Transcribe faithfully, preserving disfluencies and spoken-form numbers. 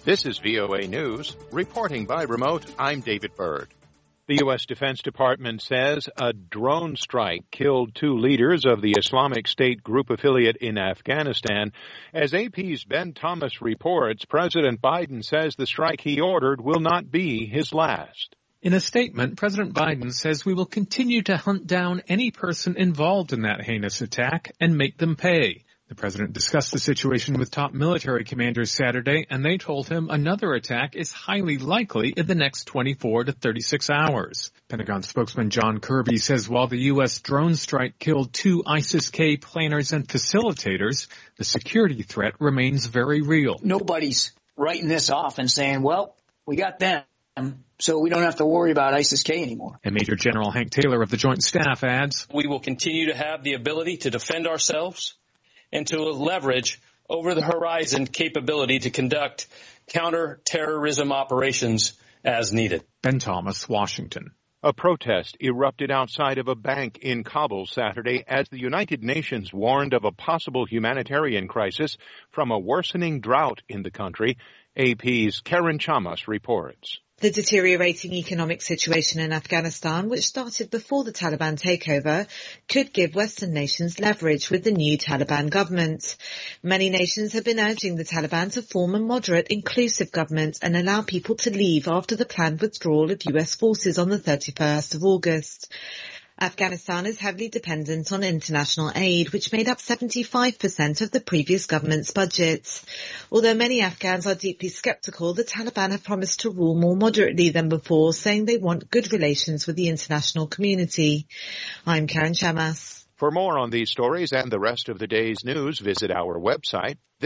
This is V O A News. Reporting by remote, I'm David Byrd. The U S Defense Department says a drone strike killed two leaders of the Islamic State group affiliate in Afghanistan. As A P's Ben Thomas reports, President Biden says the strike he ordered will not be his last. In a statement, President Biden says we will continue to hunt down any person involved in that heinous attack and make them pay. The president discussed the situation with top military commanders Saturday, and they told him another attack is highly likely in the next twenty-four to thirty-six hours. Pentagon spokesman John Kirby says while the U S drone strike killed two ISIS-K planners and facilitators, the security threat remains very real. Nobody's writing this off and saying, well, we got them, so we don't have to worry about ISIS-K anymore. And Major General Hank Taylor of the Joint Staff adds, we will continue to have the ability to defend ourselves and to leverage over-the-horizon capability to conduct counter-terrorism operations as needed. Ben Thomas, Washington. A protest erupted outside of a bank in Kabul Saturday as the United Nations warned of a possible humanitarian crisis from a worsening drought in the country. A P's Karen Chamas reports. The deteriorating economic situation in Afghanistan, which started before the Taliban takeover, could give Western nations leverage with the new Taliban government. Many nations have been urging the Taliban to form a moderate, inclusive government and allow people to leave after the planned withdrawal of U S forces on the thirty-first of August. Afghanistan is heavily dependent on international aid, which made up seventy-five percent of the previous government's budget. Although many Afghans are deeply skeptical, the Taliban have promised to rule more moderately than before, saying they want good relations with the international community. I'm Karen Chamas. For more on these stories and the rest of the day's news, visit our website.